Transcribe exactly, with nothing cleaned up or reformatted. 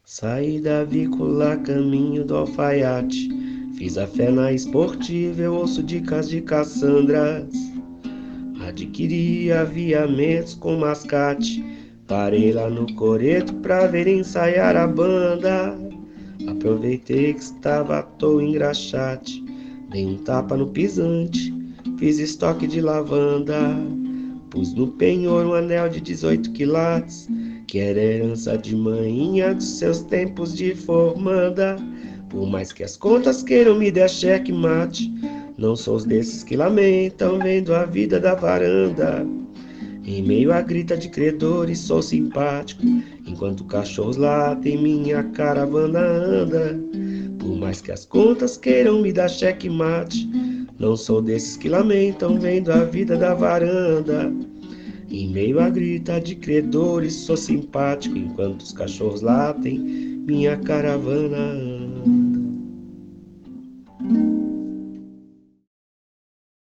Saí da avícola, caminho do alfaiate. Fiz a fé na esportiva, eu ouço dicas de Cassandras. Adquiri aviamentos com mascate. Parei lá no coreto pra ver ensaiar a banda. Aproveitei que estava à toa em graxate. Dei um tapa no pisante, fiz estoque de lavanda. Pus no penhor um anel de dezoito quilates, que era herança de manhinha dos seus tempos de formanda. Por mais que as contas queiram me dar checkmate, não sou os desses que lamentam vendo a vida da varanda. Em meio à grita de credores sou simpático, enquanto cachorros latem minha caravana anda. Por mais que as contas queiram me dar checkmate, não sou desses que lamentam vendo a vida da varanda. Em meio à grita de credores sou simpático, enquanto os cachorros latem minha caravana